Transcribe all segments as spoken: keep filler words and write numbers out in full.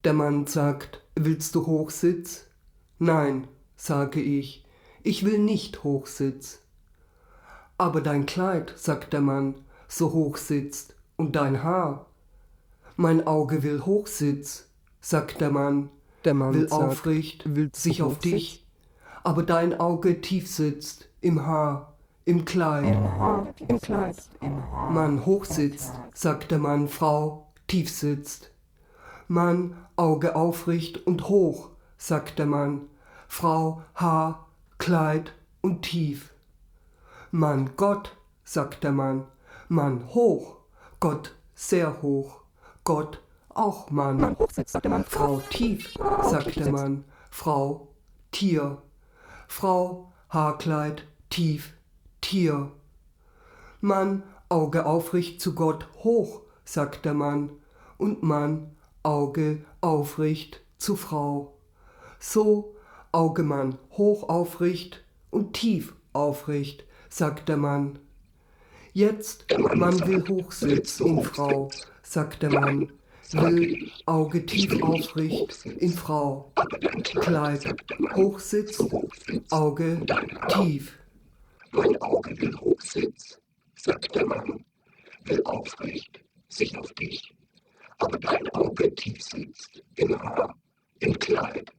Der Mann sagt, willst du Hochsitz? Nein, sage ich, ich will nicht Hochsitz. Aber dein Kleid, sagt der Mann, so hoch sitzt, und dein Haar. Mein Auge will Hochsitz, sagt der Mann, Der Mann will sagt, aufrecht willst du sich auf Hochsitz? dich, aber dein Auge tief sitzt, im Haar, im Kleid. Im Kleid. Mann hochsitzt, sagt der Mann, Frau tief sitzt. Mann Auge aufrecht und hoch, sagt der Mann, Frau Haar, Kleid und tief. Mann Gott, sagt der Mann, Mann hoch, Gott sehr hoch, Gott auch Mann. Mann hochsitzt, sagt der Mann. Frau tief, sagt der Mann, Frau Tier. Frau Haarkleid tief, Tier. Mann Auge aufrecht zu Gott hoch, sagt der Mann, und Mann Auge aufrecht zu Frau. So Auge Mann hoch aufrecht und tief aufrecht, sagt der Mann. Jetzt Mann will Hochsitz in Frau, sagt der Mann, will Auge tief aufrecht in Frau. Kleid Hochsitz, Auge tief. Mein Auge will Hochsitz, sagt der Mann, will aufrecht sich auf dich, aber dein Auge tief sitzt, im Haar, im Kleid.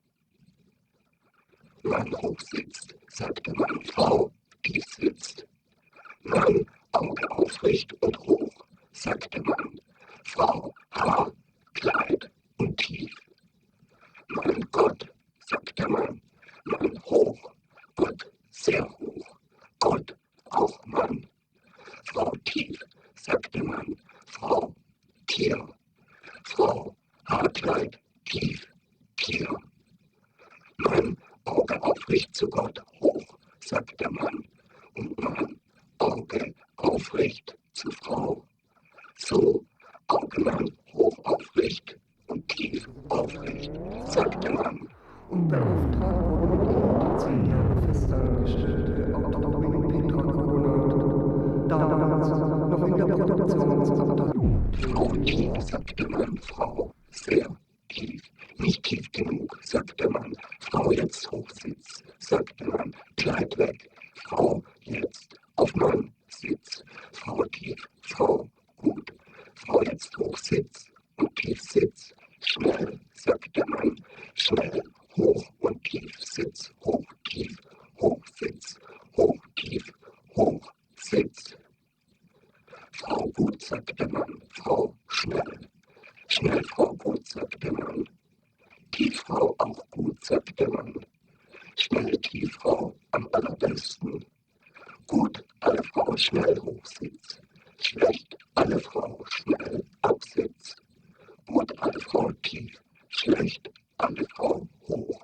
Mann hochsitzt, sagt der Mann, Frau tief sitzt. Mann Auge aufrecht und hoch, sagt der Mann, Frau Haar, Kleid und tief. Mann Gott, sagt der Mann, Mann hoch, Gott sehr hoch, Gott auch Mann. Frau tief, sagt der Mann, Frau Tier. Frau Haarkleid tief, Tier. Mann Auge aufrecht zu Gott hoch, sagt der Mann, und Mann Auge aufrecht zu Frau. So Auge Mann hoch aufrecht und tief aufrecht, sagt der Mann. Und beauftragt wurde mit ihm die zehn Jahre festangestellte Autorin Petra Konrad, damals noch in der Produktionsabteilung. Frau tief, sagt der Mann, Frau sehr tief, nicht tief genug, sagt der Mann, Frau jetzt Hochsitz, sagt der Mann, Kleid weg, Frau jetzt auf Mann Sitz, Frau tief, Frau gut, Frau jetzt Hochsitz und tief Sitz, schnell, sagt der Mann, schnell, hoch und tief Sitz, hoch, tief, hoch Sitz, hoch, tief, hoch Sitz. Frau gut, sagt der Mann, Frau schnell, schnell, Frau gut, sagt der Mann, tief, Frau auch gut, sagt der Mann, schnell, tief, Frau am allerbesten, gut, alle Frau schnell Hochsitz, schlecht, alle Frau schnell Absitz, gut, alle Frau tief, schlecht, alle Frau hoch.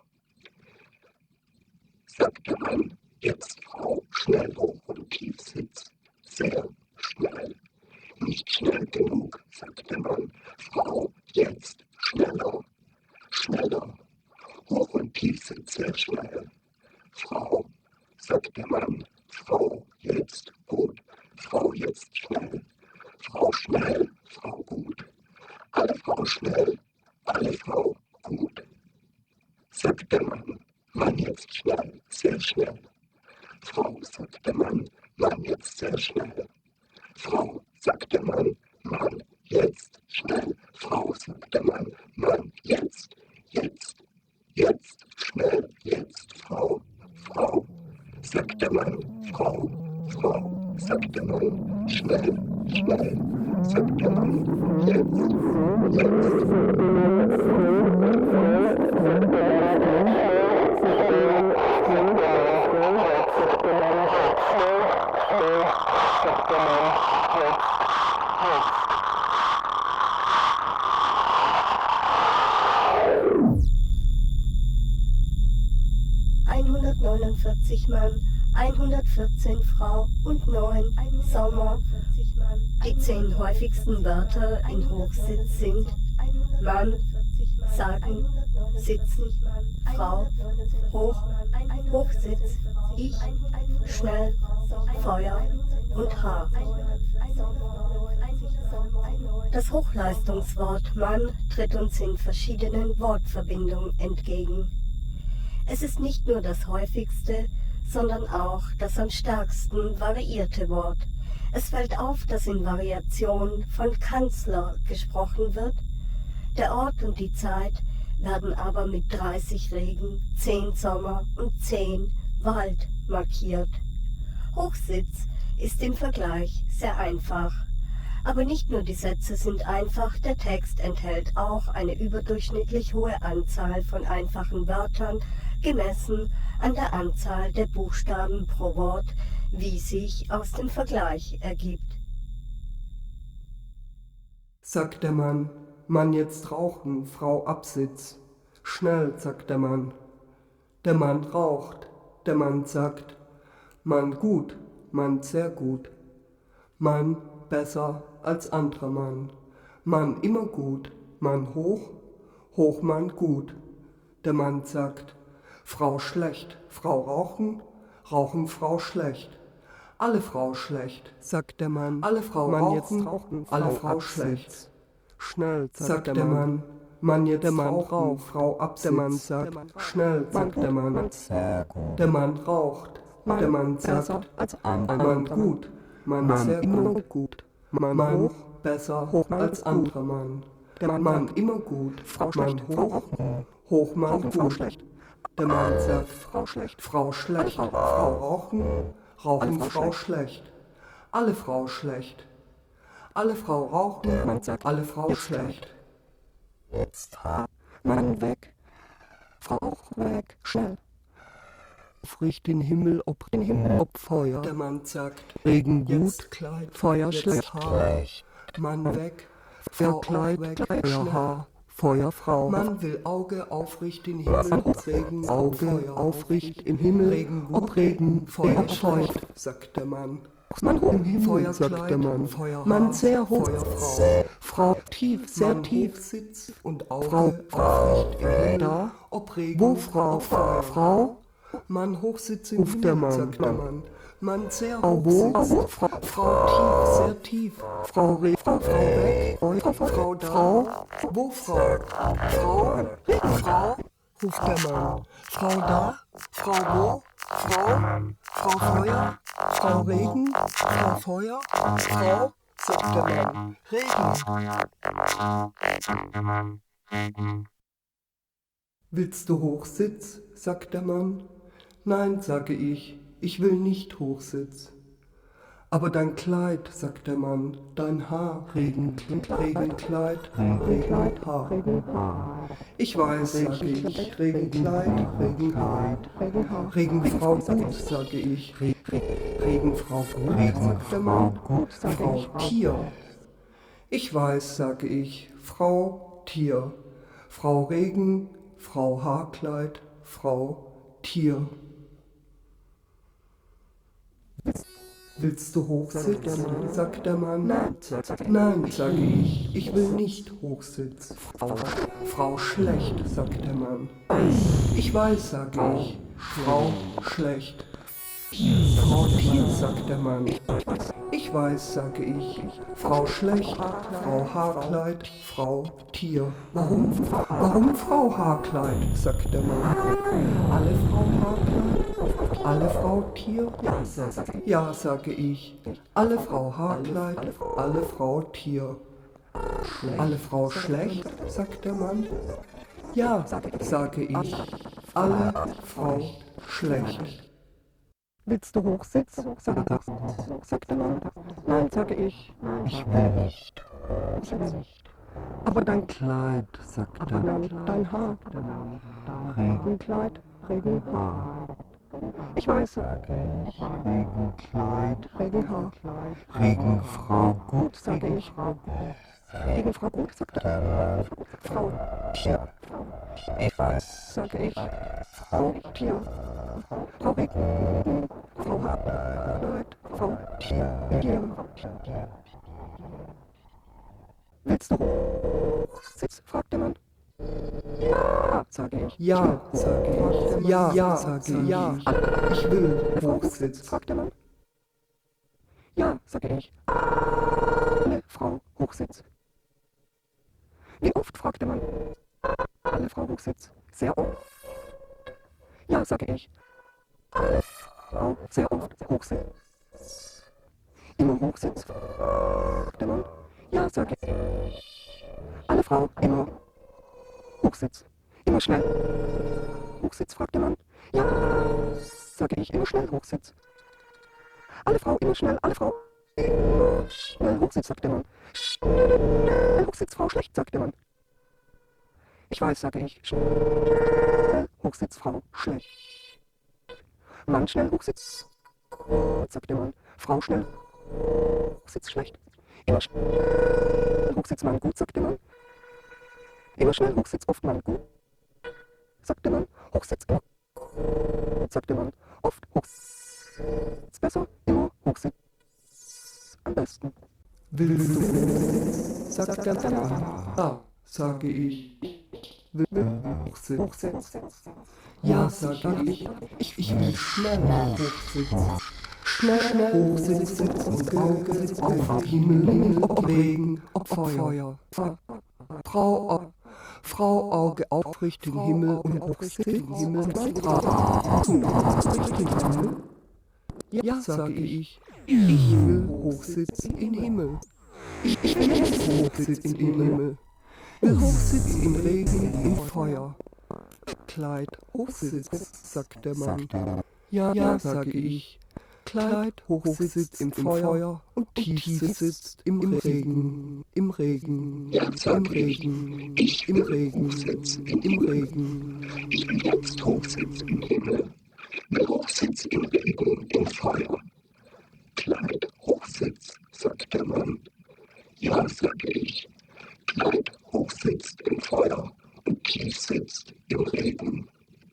Sagt der Mann, jetzt Frau schnell hoch und tief Sitz, sehr schnell, nicht schnell genug, sagt der Mann, Frau jetzt schneller, schneller, hoch und tief Sitz, sehr schnell, Frau, sagt der Mann, Frau jetzt gut, Frau jetzt schnell, Frau schnell, Frau gut, alle Frau schnell, alle Frau gut. Sagt der Mann, Mann jetzt schnell, sehr schnell. Frau, sagt der Mann, Mann jetzt sehr schnell. Frau, sagt der Mann, Mann jetzt schnell. Frau, sagt der Mann, Mann jetzt, jetzt, jetzt, schnell, jetzt, Frau, Frau. Sagt der Mann, Frau, Frau, sagt der Mann, schnell, schnell, sagt der Mann, jetzt, jetzt. hundertneunundvierzig Mann, hundertvierzehn Frau und neun Sommer. Die zehn häufigsten Wörter in Hochsitz sind Mann, sagen, sitzen, Frau, hoch, Hochsitz, ich, schnell, Feuer und Haar. Das Hochleistungswort Mann tritt uns in verschiedenen Wortverbindungen entgegen. Es ist nicht nur das häufigste, sondern auch das am stärksten variierte Wort. Es fällt auf, dass in Variation von Kanzler gesprochen wird. Der Ort und die Zeit werden aber mit dreißig Regen, zehn Sommer und zehn Wald markiert. Hochsitz ist im Vergleich sehr einfach. Aber nicht nur die Sätze sind einfach, der Text enthält auch eine überdurchschnittlich hohe Anzahl von einfachen Wörtern, gemessen an der Anzahl der Buchstaben pro Wort, wie sich aus dem Vergleich ergibt. Sagt der Mann, Mann jetzt rauchen, Frau Absitz. Schnell, sagt der Mann. Der Mann raucht, der Mann sagt, Mann gut, Mann sehr gut. Mann besser als anderer Mann. Mann immer gut, Mann hoch, Hochmann gut. Der Mann sagt, Frau schlecht, Frau rauchen, rauchen Frau schlecht. Alle Frau schlecht, sagt der Mann. Alle Frau Mann rauchen, jetzt rauchen, alle Frau, Frau schlecht. Schnell, sagt der, der Mann. Mann. Mann jetzt der Mann rauchen, Frau Absitz. Der Mann sagt, schnell, sagt der Mann. Der Mann raucht, der Mann sagt, Mann gut, Mann sehr gut, gut. Mann hoch, besser als anderer Mann. Der Mann immer gut, Mann hoch, Hochmann gut. Der Mann sagt, Frau schlecht, Frau schlecht, Frau rauchen, rauchen Frau schlecht. Alle Frau schlecht. Alle Frau rauchen, alle Frau schlecht. Jetzt Mann weg, Frau auch weg, schnell. Fricht den Himmel ob den Himmel ob Feuer. Der Mann sagt, Regen gut, Kleid, Feuer schlecht. Haar. Mann weg, Frau Kleid, Feuer Haar, Feuer Frau. Mann will Auge aufricht den Himmel ob Regen, Auge aufricht im Himmel, Regen gut, ob Regen, Feuer schlecht, sagt der Mann. Mann hoch im Himmel, Feuer sagt der Mann. Feuer Mann sehr hoch, Frau. Frau tief, sehr Mann tief, Sitz und Auge Frau aufricht im Himmel, da, ob Regen, wo Frau, Frau, Frau. Mann hochsitz im Himmel, der Mann, sagt der Mann. Mann sehr hoch sitzt, Frau, Frau tief, sehr tief. Frau Re, Frau, Frau weg, Frau, Frau da, Frau, wo Frau? Frau, Frau, ruft der Mann. Frau da, Frau wo? Frau, Frau Feuer, Frau Regen, Frau Feuer, Frau, sagt der Mann. Regen. Willst du Hochsitz, sagt der Mann. Nein, sage ich, ich will nicht Hochsitz. Aber dein Kleid, sagt der Mann, dein Haar, Regen, Regenkleid, Regenhaar. Ich weiß, sage ich, Regenkleid, Regenhaar. Regenfrau gut, sage ich, Regenfrau gut, sagt der Mann, Frau Tier. Ich weiß, sage ich, Frau Tier, Frau Regen, Frau Haarkleid, Frau Tier. Willst du hochsitzen, sagt der Mann. Nein, sage ich, ich will nicht hochsitzen. Frau schlecht, sagt der Mann. Ich weiß, sage ich, Frau schlecht. Frau Tier, sagt der Mann. Ich weiß, sage ich, Frau schlecht, Frau Haarkleid, Frau Tier. Warum, warum Frau Haarkleid, sagt der Mann. Alle Frau Haarkleid, alle Frau Tier? Ja, sage ich, alle Frau Haarkleid, alle Frau Tier. Alle Frau schlecht, sagt der Mann. Ja, sage ich, alle Frau schlecht. Willst du hochsitzen, sagt der Mann. Sagt der Mann. Nein, sage ich. Ich will nicht. Ich will nicht. Aber dein Kleid, sagt der Mann. Dein Haar. Regenkleid, Regenhaar. Ich weiß, sage ich, Regenkleid, Regenhaar. Regenfrau gut, sage ich. Regenfrau gut, sagt der Mann. Frau Tier. Ich weiß, sage ich. Frau Tier. Frau Regen. Frau Haarkleid. Frau Tier. Willst du hochsitzen, fragt der Mann. Ja, sage ich. Ja, sage ich. Ja, ja, sage ich. Ja, ich will hochsitzen, fragt der Mann. Ja, sage ich. Alle Frau Hochsitz. alle Frau Hochsitz, sehr oft. Ja, sage ich. Alle Frau, sehr oft Hochsitz. Immer Hochsitz, fragt der Mann. Ja, sage ich. Alle Frau, immer Hochsitz. Immer schnell. Hochsitz, fragt der Mann. Ja, sage ich, immer schnell Hochsitz. Alle Frau, immer schnell, alle Frau. Immer schnell Hochsitz, sagt der Mann. Schnell Hochsitz, Frau, schlecht, sagt der Mann. Ich weiß, sage ich. Schnell Hochsitz, Frau, schlecht. Mann, schnell Hochsitz, gut, sagt der Mann. Frau, schnell Hochsitz, schlecht. Immer schnell Hochsitz, Mann, gut, sagt der Mann. Immer schnell Hochsitz, oft Mann, gut, sagt der Mann. Hochsitz, immer gut, sagt der Mann. Oft Hochsitz, besser, immer Hochsitz, am besten. Willst du, sagt der Mann. Ah, sage ich. Will Hochsitz. Hochsitz. Ja, sage ich. Ich, ich will schnell Hochsitz. Schnell, schnell Hochsitz und Auge auf Himmel, ob Regen, ob Feuer. Frau, Au- Frau Auge aufricht den Himmel und Hochsitz den Himmel mit Himmel. Ja, sage ich. Ich will Hochsitz in Himmel. Ich, ich will Hochsitz in Himmel. Will Hochsitz in Regen, in Feuer. Kleid, Hochsitz, sagt der Mann. Ja, ja, sage ich. Kleid, Hochsitz im Feuer und tief sitzt im Regen, im Regen, Ja, im sage ich. Regen, Ich im will Regen, Hochsitz im im Himmel. Regen. Ich will jetzt Hochsitz im Himmel. Will Hochsitz im Regen, im Feuer. Kleid, Hochsitz, sagt der Mann. Ja, sage ich. Kleid, Hochsitzt im Feuer und tief sitzt im Regen.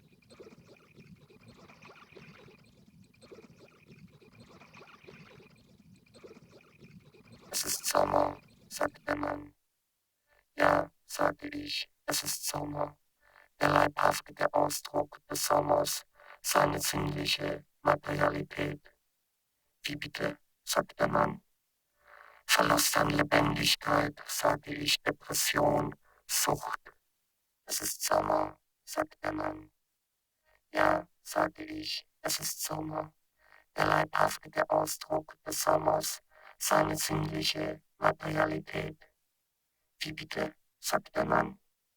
Es ist Sommer, sagt der Mann. Ja, sage ich, es ist Sommer. Der leibhaftige Ausdruck des Sommers, seine sinnliche Materialität. Wie bitte, sagt der Mann. Verlust an Lebendigkeit, sage ich, Depression, Sucht. Es ist Sommer, sagt der Mann. Ja, sage ich, es ist Sommer. Der leibhaftige Ausdruck des Sommers, seine sinnliche Materialität. Wie bitte, sagt der Mann.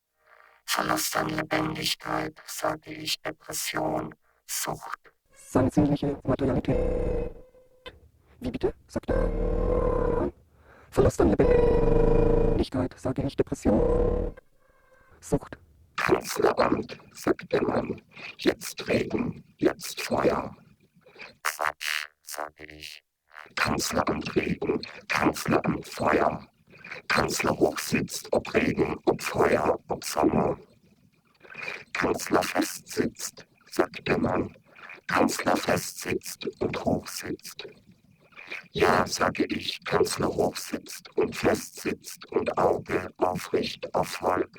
Verlust an Lebendigkeit, sage ich, Depression, Sucht. Seine sinnliche Materialität. Wie bitte, sagt der Mann. Verlust an Lebendigkeit, sage ich, Depression, Sucht. Kanzleramt, sagt der Mann. Jetzt Regen, jetzt Feuer. Quatsch, sage ich. Kanzleramt Regen, Kanzleramt Feuer. Kanzler hochsitzt, ob Regen, ob Feuer, ob Sommer. Kanzler festsitzt, sagt der Mann. Kanzler festsitzt und hochsitzt. Ja, sage ich, Kanzler hochsitzt und festsitzt und Auge aufricht auf Volk.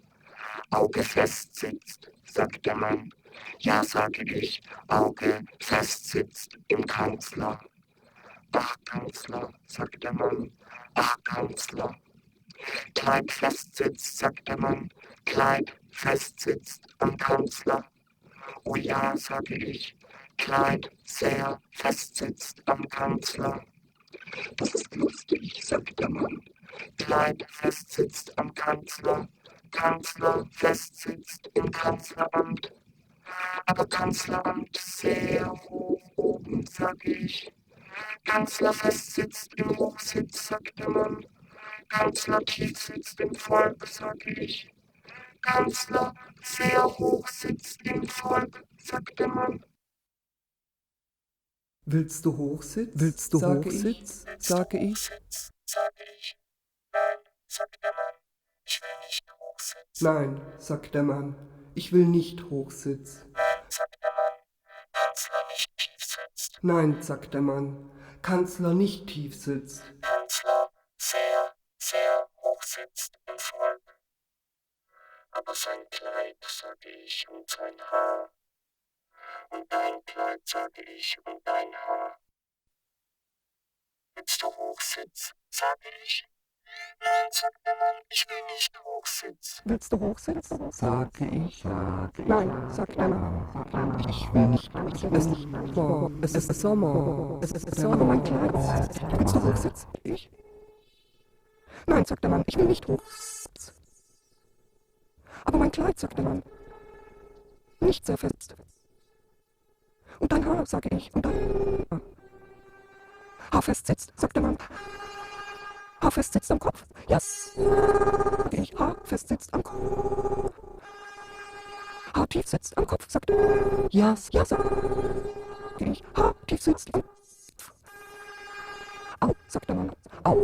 Auge festsitzt, sagt der Mann. Ja, sage ich, Auge festsitzt im Kanzler. Ach, Kanzler, sagt der Mann. Ach, Kanzler. Kleid festsitzt, sagt der Mann. Kleid festsitzt am Kanzler. Oh ja, sage ich, Kleid sehr festsitzt am Kanzler. Das ist lustig, sagt der Mann. Kleid festsitzt am Kanzler. Kanzler festsitzt im Kanzleramt. Aber Kanzleramt sehr hoch oben, sag ich. Kanzler festsitzt im Hochsitz, sagt der Mann. Kanzler tief sitzt im Volk, sag ich. Kanzler sehr hoch sitzt im Volk, sagt der Mann. Willst du Hochsitz? Willst du sage Hochsitz? Ich, sage ich. Hochsitz, sage ich. Nein, sagt der Mann. Ich will nicht Hochsitz. Nein, sagt der Mann. Ich will nicht Hochsitz. Nein, sagt der Mann. Kanzler nicht tief sitzt. Nein, sagt der Mann. Kanzler nicht tief sitzt. Kanzler sehr, sehr hoch sitzt im Volk. Aber sein Kleid, sage ich, und sein Haar. Und dein Kleid, sage ich, und dein Haar. Willst du Hochsitz, sage ich. Nein, sagt der Mann, ich will nicht hochsitzen. Willst du hochsitzen? Sage ich, sage ich. Nein, sagt der Mann. Ich will nicht hochsitzen. Es ist Sommer, es ist Sommer. Aber mein Kleid. Willst du hochsitzen? Ich? Nein, sagt der Mann, ich will nicht hochsitzen. Aber mein Kleid, sagt der Mann. Nicht sehr fest. Und dein Haar, sage ich. Und dein Haar fest sitzt, sagt der Mann. Haar fest sitzt am Kopf. Yes. Sag ich. Haar fest sitzt am Kopf. Haar tief sitzt am Kopf, sagt er. Yes. Ja, sag ich. Haar tief sitzt am Kopf. Au, sagt der Mann. Au.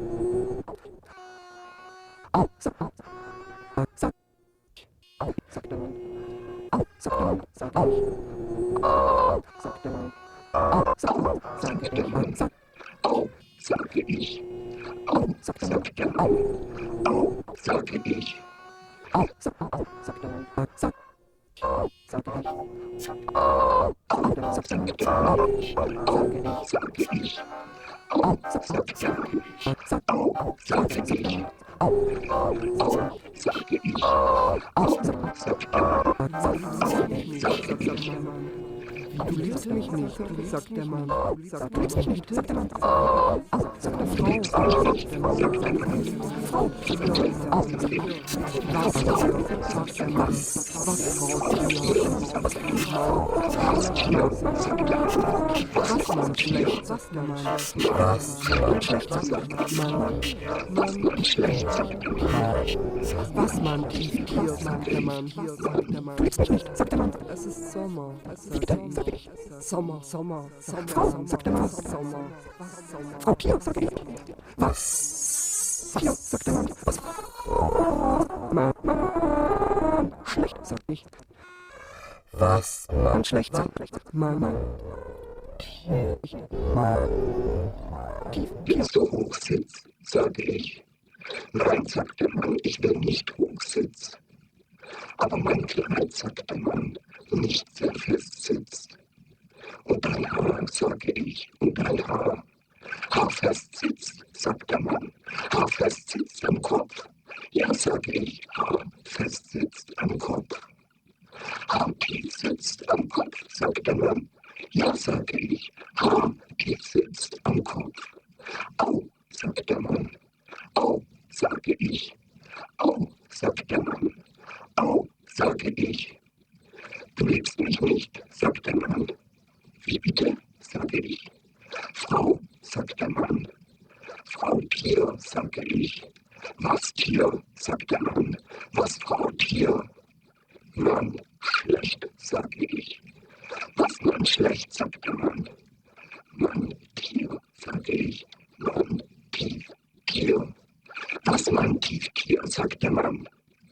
Au, sag au. Sag. Au, sagt der Mann. Au, sagt der Mann. Sag au. Au, sagt der Mann. Au, sag au. Sag der Mann. Sag. Au, sage ich. Au, sagt der Mann. Sagt der Mann. Au, sage ich. Au, sag au, sagt der Mann. Sag. Au, sage ich. Au, au, sagt der Mann. Au, sage ich. Au, Au, sag sage ich. Sag. Au, sage ich. Au, Au, sage ich. au, sag au. Sagt der Mann. Sag ich, sagt der Mann. Du liebst mich nicht, sagt der Mann. Sagt Du liebst mich nicht, sagt der Mann. Au, sagt der Frau. sagt der Mann. Frau. Au, sagt der Mann. Was, sagt der Mann. Was, Frau Was, Mann, schlecht, sagt der Mann. Was? Schlecht, sagt der Mann. Mann, Schlecht, sagt der Mann. was, Mann, tief, tief, sagt der Mann. Sagt der Mann. Du liebst mich nicht, sagt der Mann. Es ist Sommer, es ist Bitte, sag ich. Sommer, Sommer, Sommer, Frau, Sommer, sagt der Mann. Sommer, was, Sommer. Frau Pia, sag ich. Was? Pia, sagt der Mann. Was? Mann, Mann. Schlecht, sag ich. Was? Mann, schlecht, sag ich. Mann, Mann. Tief, Willst du hochsitzen, sage ich. Nein, sagt der Mann, ich will nicht hochsitzen. Aber mein Kleid, sagt der Mann, nicht sehr fest sitzt. Und dein Haar, sage ich, und dein Haar. Haar fest sitzt, sagt der Mann. Haar fest sitzt am Kopf. Ja, sage ich, Haar fest sitzt am Kopf. Haar tief sitzt am Kopf, sagt der Mann. Ja, sage ich, Haar tief sitzt am Kopf. Au, sagt der Mann. Au, sage ich. Au, sagt der Mann. Au, sage ich. Du liebst mich nicht, sagt der Mann. Wie bitte, sage ich. Frau, sagt der Mann. Frau Tier, sage ich. Was Tier, sagt der Mann. Was Frau Tier? Mann, schlecht, sage ich. Was Mann schlecht, sagt der Mann. Mann, Tier, sage ich. Mann, tief, Tier. Was Mann tief, Tier, sagt der Mann.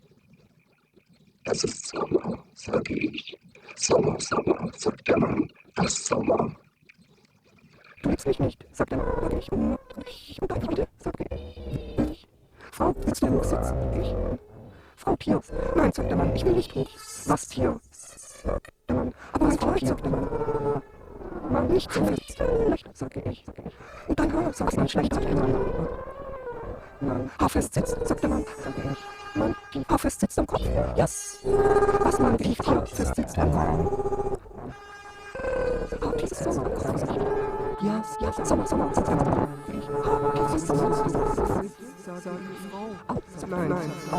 Es ist Sommer, sage ich. Sommer, Sommer, sagt der Mann. Das Sommer. Du liebst mich nicht, sagt der Mann, sag ich. Und ich und deine Bitte, sag ich. Frau, willst du hochsitzen? Ich. Frau Tier. Nein, sagt der Mann, ich will nicht hoch. Was Tier? Sagt der Mann. Aber mein Kleid, sagt der Mann. Mann, nicht so fest. Schlecht, sage ich. Und dein Haar, sagt man schlecht, sagt der Mann. Mann, Haar fest sitzt, sagt der Mann, sage ich. Mann, die Haar fest sitzt am Kopf. Yes. Was man tief hier fest sitzt am Kopf. Haar tief sitzt am Kopf, sag ich. Yes, yes, Sommer, Sommer, sagt der Mann. Haar tief sitzt am Kopf. Au, sagt Nein, nein, Au.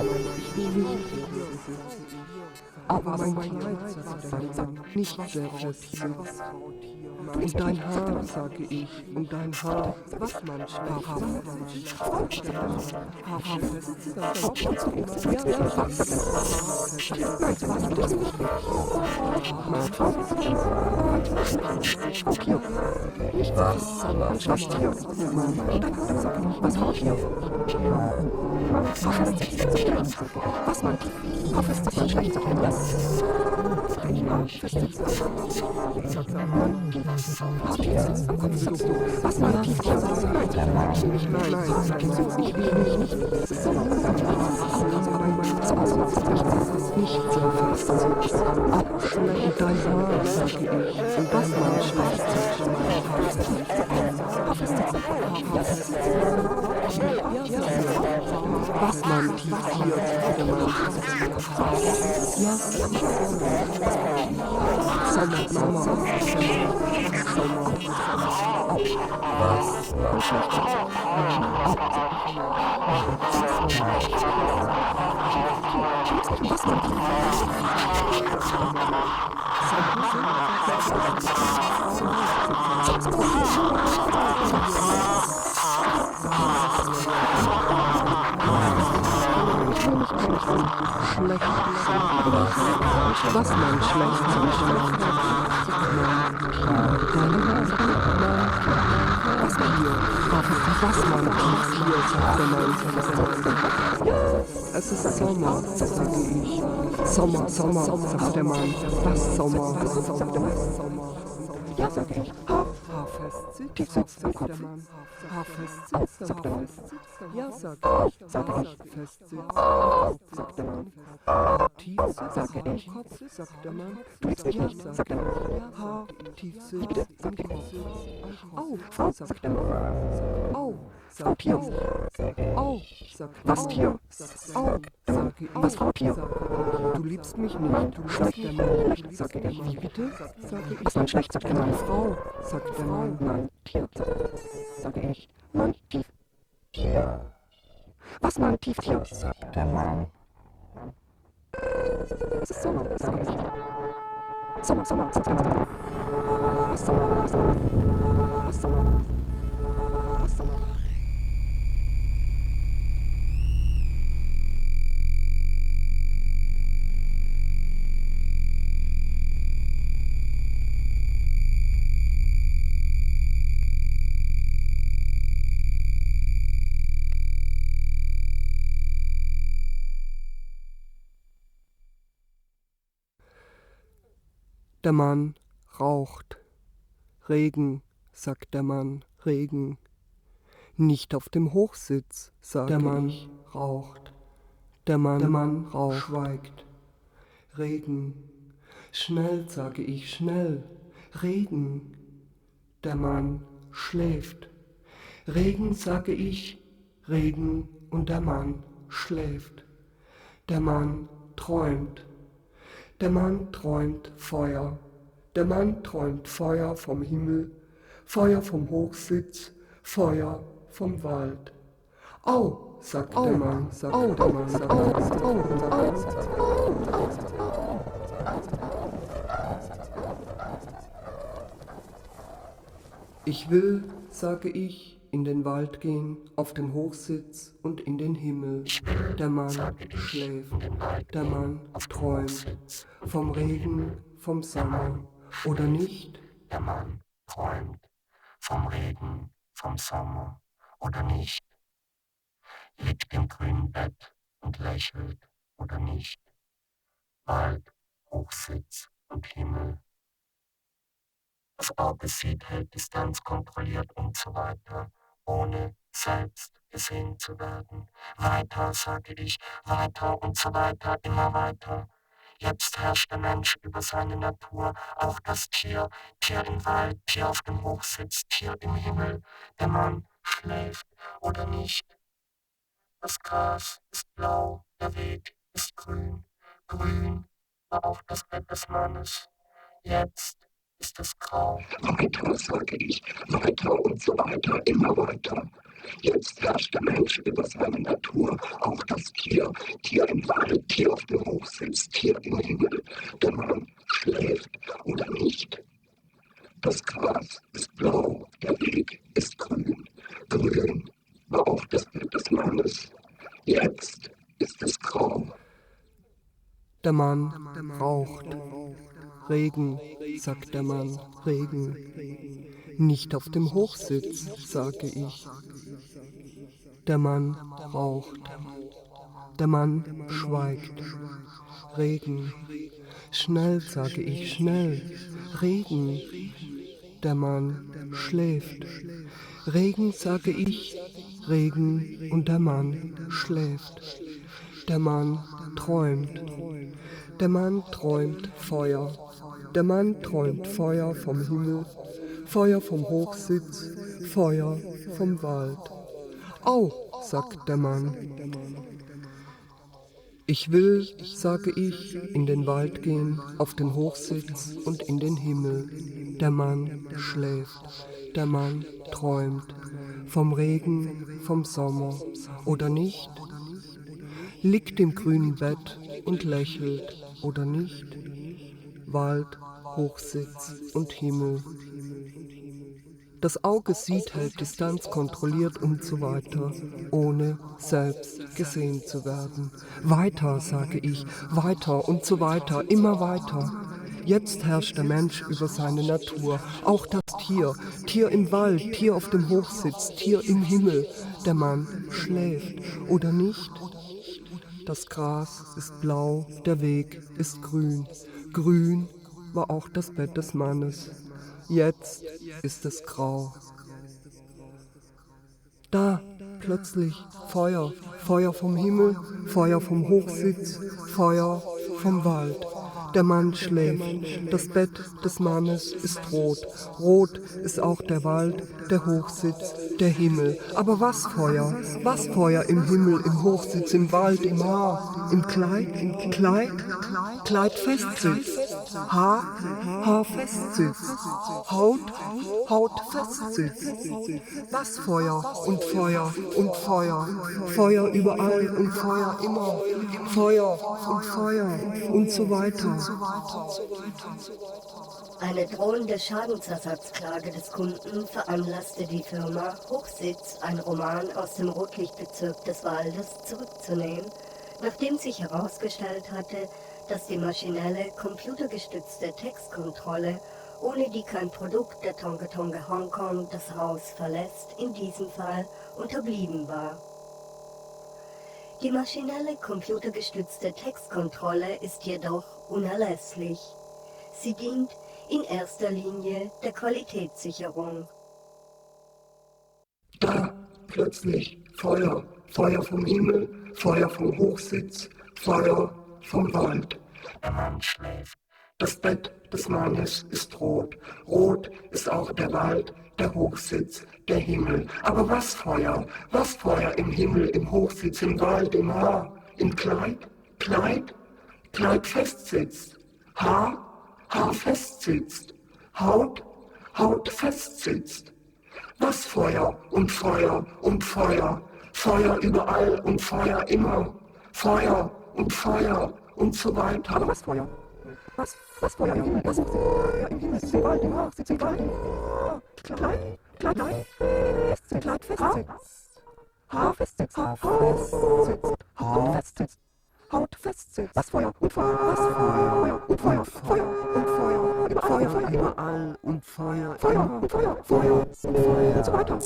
aber mein Kleid, sagt der Mann, nicht sehr fest. Und dein Haar, sage ich, und dein Haar, was man schlecht, Haar fest, Was Frau Tier? Was man Haar fest sitzt man schlecht, sagt er. Haar fest sitzt Haar tief sitzt am Kopf, sagst du. Was man tief hier sagt, nein, nein, nein, so, ich will mich nicht. Es ist Sommer, sagt er. Sommer, Sommer, sagt er. Es ist nicht so fest. und dein Haar, sage ich, und was man schlecht, Haar fest sitzt am Kopf, yes. Was man tief hier, sagte man. Ja, Sommer, Sommer, Sommer, was man was man schlecht sagt, was man hier, was man tief hier, sagte man. Es ist Sommer, sage ich. Sommer, Sommer, sagte man. Was Sommer, sagte man. Ja, sag ich. Ha, Haarfest, tief sitzt im Kopf. Haarfest, sagte man. Ja, sag ich, sag ich. Fest sitzt, Sagte man. tief sitzt im Kopf, sagte man. Du liebst mich nicht, sagte man. Haar, tief sitzt Wie bitte, im sagte ich. Kopf. Au, Frau, sagte sagte man. Au, Frau sag Tier. Au, sag Was Tier? Au, sag ich. Was Frau Tier? Du liebst mich nicht, du sagte man. Sagte ich. Wie bitte? Sage ich. Was man schlecht, sagte man. Frau, sagte man. Mann, Tier, sage ich. Mann, tief, Tier. Was Mann, tief, Tier? sagte man. Es ist Sommer, sage ich. Sommer, Sommer, sagte man. Was Sommer, was Sommer, was Sommer, was Sommer. Der Mann raucht. Regen, sagt der Mann, Regen. Nicht auf dem Hochsitz, sagt der Mann, ich. Raucht. Der Mann, der Mann raucht. Schweigt. Regen. Schnell, sage ich, schnell. Regen. Der Mann schläft. Regen, sage ich, Regen und der Mann schläft. Der Mann träumt. Der Mann träumt Feuer. Der Mann träumt Feuer vom Himmel, Feuer vom Hochsitz, Feuer vom Wald. Au, sagt der Mann, sagt der Mann, sagt der Mann, sagt der Mann. Ich will, sage ich, in den Wald gehen, auf den Hochsitz und in den Himmel. Der Mann schläft, der Mann träumt vom Regen, vom Sommer, oder nicht? Der Mann träumt vom Regen, vom Sommer, oder nicht? Liegt im grünen Bett und lächelt, oder nicht? Wald, Hochsitz und Himmel. Das Auge sieht, hält Distanz, kontrolliert und so weiter, ohne selbst gesehen zu werden. Weiter, sage ich, weiter und so weiter, immer weiter. Jetzt herrscht der Mensch über seine Natur, auch das Tier, Tier im Wald, Tier auf dem Hochsitz, Tier im Himmel. Der Mann schläft oder nicht. Das Gras ist blau, der Weg ist grün. Grün war auch das Bett des Mannes. Jetzt ist es grau. Weiter, sage ich, weiter und so weiter, immer weiter. Jetzt herrscht der Mensch über seine Natur, auch das Tier, Tier im Wald, Tier auf dem Hochsitz, Tier im Himmel. Der Mann schläft oder nicht. Das Gras ist blau, der Weg ist grün. Grün war auch das Bild des Mannes. Jetzt ist es grau. Der Mann raucht. Regen, sagt der Mann, Regen. Nicht auf dem Hochsitz, sage ich. Der Mann raucht. Der Mann schweigt. Regen. Schnell, sage ich, schnell. Regen. Der Mann schläft. Regen, sage ich, Regen und der Mann schläft. Der Mann träumt. Der Mann träumt Feuer. Der Mann träumt Feuer vom Himmel, Feuer vom Hochsitz, Feuer vom Wald. Au, sagt der Mann. Ich will, sage ich, in den Wald gehen, auf den Hochsitz und in den Himmel. Der Mann schläft, der Mann träumt, vom Regen, vom Sommer, oder nicht? Liegt im grünen Bett und lächelt, oder nicht? Wald, Hochsitz und Himmel. Das Auge sieht, hält Distanz, kontrolliert und so weiter, ohne selbst gesehen zu werden. Weiter, sage ich, weiter und so weiter, immer weiter. Jetzt herrscht der Mensch über seine Natur, auch das Tier, Tier im Wald, Tier auf dem Hochsitz, Tier im Himmel. Der Mann schläft, oder nicht? Das Gras ist blau, der Weg ist grün. Grün war auch das Bett des Mannes. Jetzt ist es grau. Da, plötzlich, Feuer, Feuer vom Himmel, Feuer vom Hochsitz, Feuer vom Wald. Der Mann schläft, das Bett des Mannes ist rot. Rot ist auch der Wald, der Hochsitz, der Himmel. Aber was Feuer? Was Feuer im Himmel, im Hochsitz, im Wald, im Haar, im Kleid, im Kleid, Kleid festsitzt. Haar, Haar festsitzt. Haut, Haut festsitzt. Was Feuer und Feuer und Feuer. Feuer überall und Feuer immer. Feuer und Feuer und so weiter. Eine drohende Schadensersatzklage des Kunden veranlasste die Firma Hochsitz, ein Roman aus dem Rotlichtbezirk des Waldes, zurückzunehmen, nachdem sich herausgestellt hatte, dass die maschinelle, computergestützte Textkontrolle, ohne die kein Produkt der Tonga Tonga Hongkong das Haus verlässt, in diesem Fall unterblieben war. Die maschinelle, computergestützte Textkontrolle ist jedoch unerlässlich. Sie dient in erster Linie der Qualitätssicherung. Da, plötzlich, Feuer, Feuer vom Himmel, Feuer vom Hochsitz, Feuer vom Wald. Der Mann schläft. Das Bett des Mannes ist rot. Rot ist auch der Wald, der Hochsitz, der Himmel. Aber was Feuer? Was Feuer im Himmel, im Hochsitz, im Wald, im Haar, im Kleid? Kleid? Kleid festsitzt. Haar? Haar festsitzt. Haut? Haut festsitzt. Was Feuer und Feuer und Feuer. Feuer überall und Feuer immer. Feuer und Feuer und so weiter. Aber was Feuer? Was, was Feuer im Himmel, was Feuer im Himmel, im Wald, im Hochsitz, im Wald, im Kleid, Kleid, Kleid, festsitzt, Kleid festsitzt, Haar festsitzt, Haar festsitzt, Haut festsitzt, Haut festsitzt, was Feuer und Feuer, was Feuer und Feuer, Feuer und Feuer, über Feuer, Feuer, überall und Feuer, Feuer und Feuer, Feuer und Feuer, und so weiter.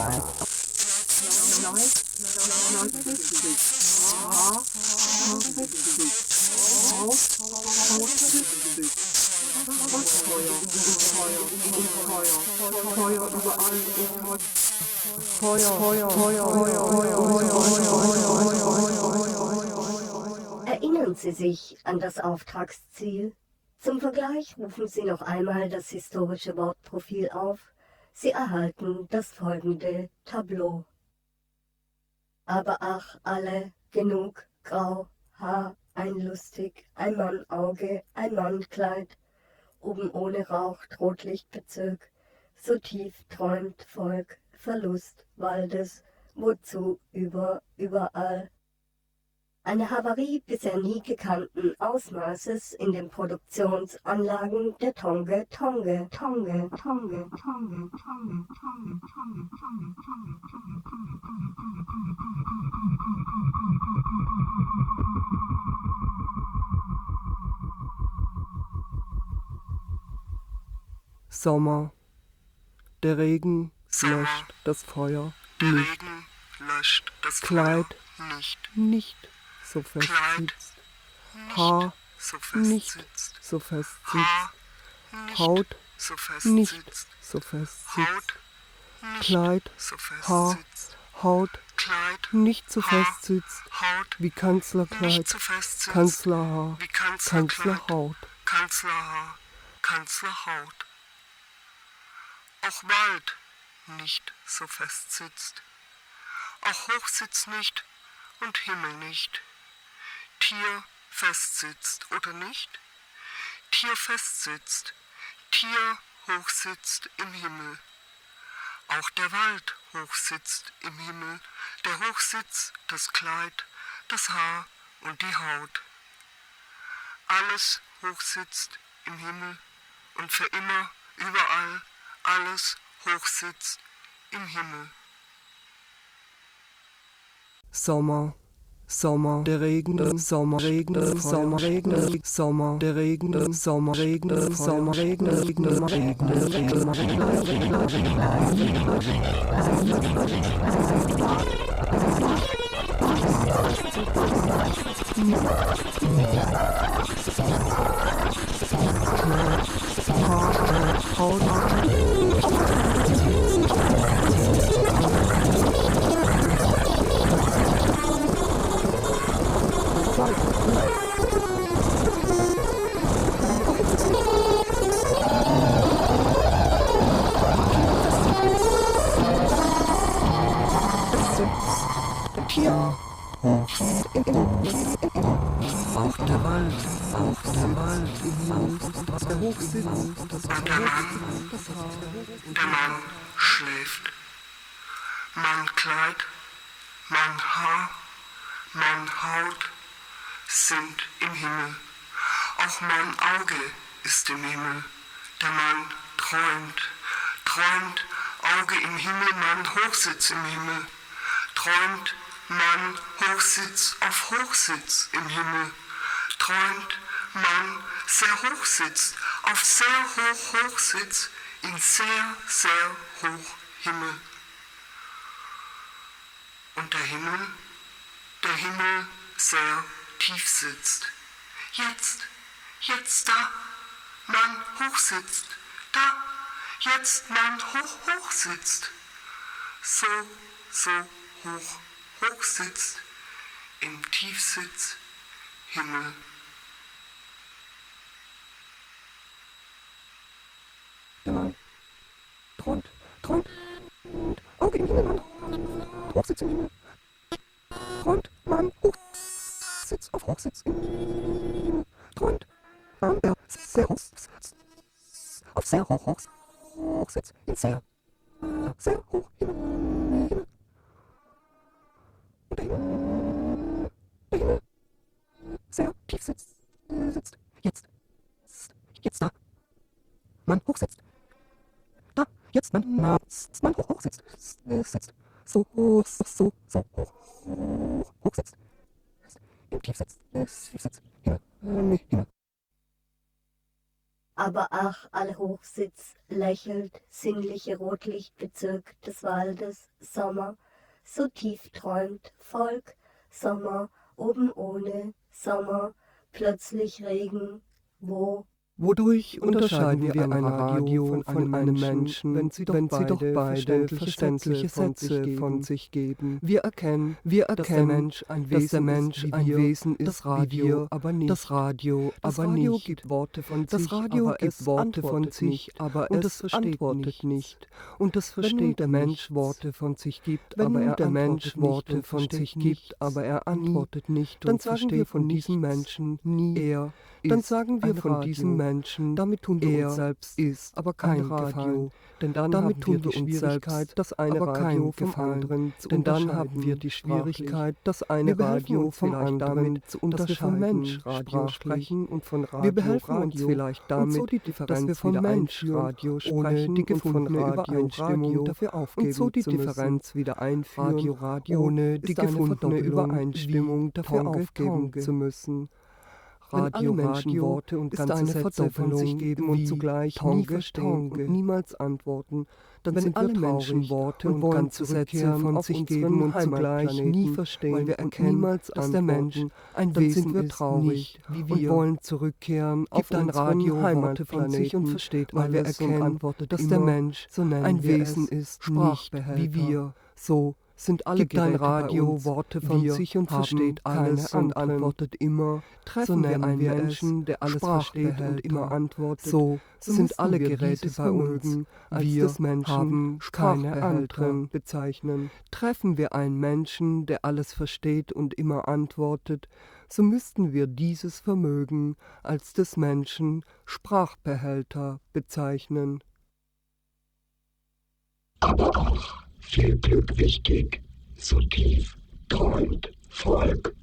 Feuer überall und Feuer, Feuer, Feuer, Feuer, Feuer. Erinnern Sie sich an das Auftragsziel? Zum Vergleich rufen Sie noch einmal das historische Wortprofil auf. Sie erhalten das folgende Tableau. Aber ach, alle, genug, grau, Haar, ein lustig, ein Mannauge, ein Mannkleid, oben ohne Rauch, Rotlichtbezirk, so tief träumt Volk, Verlust Waldes, wozu über, überall. Eine Havarie bisher nie gekannten Ausmaßes in den Produktionsanlagen der Tonga Tonga Tonga Tonga Tonga Tonga Tonga Tonga Sommer. Der Regen löscht das Feuer nicht. Regen löscht das Kleid Feuer nicht. nicht so fest Kleid sitzt. Haar so fest nicht sitzt. so fest Haar sitzt. nicht Haut so fest nicht sitzt. so fest Haut sitzt. nicht Kleid, so fest Haar, sitzt. Haut Kleid, nicht so Haar, fest sitzt Haut wie Kanzlerkleid, nicht so fest sitzt. Kanzlerhaar, Wie Kanzlerkleid, Kanzlerhaut. Kanzlerhaar, Kanzlerhaut. Auch Wald nicht so fest sitzt. auch Hochsitz nicht und Himmel nicht. Tier festsitzt oder nicht? Tier festsitzt, Tier hochsitzt im Himmel. Auch der Wald hochsitzt im Himmel, der Hochsitz, das Kleid, das Haar und die Haut. Alles hochsitzt im Himmel und für immer, überall, alles hochsitzt im Himmel. Sommer, Sommer, der Regen, Sommer, Regen, Sommer, Regen, Sommer, der Regen, Sommer, Regen, Sommer, Regen, Regen, Regen, Regen, Tier, auch der Wald, auch der Wald, der Hochsitz, das und der Mann, der Mann schläft. Mann Kleid, Mann Haar, Mann Haut sind im Himmel. Auch mein Auge ist im Himmel. Der Mann träumt, träumt, Auge im Himmel, Mann Hochsitz im Himmel. Träumt, Mann Hochsitz auf Hochsitz im Himmel. Träumt, Mann sehr hochsitzt, auf sehr hoch Hochsitz, in sehr, sehr hoch Himmel. Und der Himmel, der Himmel sehr tief sitzt. Jetzt, jetzt da, Mann hochsitzt, da, jetzt Mann hoch hoch sitzt. So, so hoch hoch sitzt, im Tiefsitz Himmel. Der Mann träumt, träumt, Auge im Himmel, Mann, Hochsitz im Himmel. Träumt, Mann, Hochsitz auf Hochsitz im Himmel. Träumt, Mann, der sehr hoch sitzt, auf sehr hoch hoch Hochsitz, in sehr, sehr hoch Himmel, Himmel. Und der Himmel, der Himmel, sehr tief sitzt, sitzt, jetzt, jetzt da. Mann hochsitzt. Da, jetzt Mann, Mann, Mann hoch, hochsitzt, sitzt. So, so, so, so, hoch, hoch, hochsitzt. Im Tiefsitz, Tiefsitz, Himmel, Himmel. Aber ach, all Hochsitz lächelt, sinnliche Rotlichtbezirk des Waldes, Sommer, so tief träumt, Volk, Sommer, oben ohne, Sommer, plötzlich Regen, wo? Wodurch unterscheiden wir ein Radio von, von einem Menschen, wenn sie doch wenn beide, sie doch beide verständliche Sätze von sich geben? Wir erkennen, wir erkennen, dass der Mensch ein Wesen, der Mensch ist, ein Wesen ist, das Radio, aber nicht. Das Radio, das aber Radio nicht. Gibt Worte von das sich, Radio aber gibt es Worte von sich, aber und es antwortet nicht. Und das versteht wenn der Mensch Worte von sich gibt, wenn aber er der Mensch Worte von sich gibt, aber er antwortet nicht. Dann sagen wir von diesem Menschen nie er. Dann sagen wir von diesem Menschen, damit tun wir uns selbst ist, aber kein Radio, denn dann damit tun wir uns selbst, das eine Radio vom anderen zu denn dann haben wir die Schwierigkeit, das eine Radio vom anderen zu unterscheiden, dass wir vom Mensch-Radio sprechen und von Radio. Wir behelfen uns vielleicht damit, so die dass wir vom Mensch-Radio sprechen die gefundene Übereinstimmung dafür aufgeben und so die Differenz wieder einführen, ohne die gefundene Übereinstimmung dafür aufgeben zu müssen. Radio, wenn alle Menschen Radio Worte und ganze eine Sätze von sich geben und zugleich nie verstehen und niemals antworten, dann wenn sind alle Menschen Worte und, und ganze Sätze von sich geben und zugleich nie verstehen, weil wir erkennen niemals, dass der Mensch ein Wesen ist, traurig, wie wir und wollen zurückkehren auf ein Radio Worte von sich und versteht, weil wir erkennen, dass der Mensch ein Wesen ist, nicht wie wir, so sind alle Gibt ein Geräte Radio bei uns. Worte von Wir sich und haben versteht keine alles und anderen. antwortet immer. Treffen So wir nennen einen wir Menschen, es der alles versteht und Sprachbehälter. immer antwortet, So so sind müssen alle wir Geräte dieses bei uns Vermögen als wir des Menschen haben keine Sprachbehälter anderen bezeichnen. Treffen wir einen Menschen, der alles versteht und immer antwortet, so müssten wir dieses Vermögen als des Menschen Sprachbehälter bezeichnen. Aber auch viel Glück wichtig, so tief träumt Volk.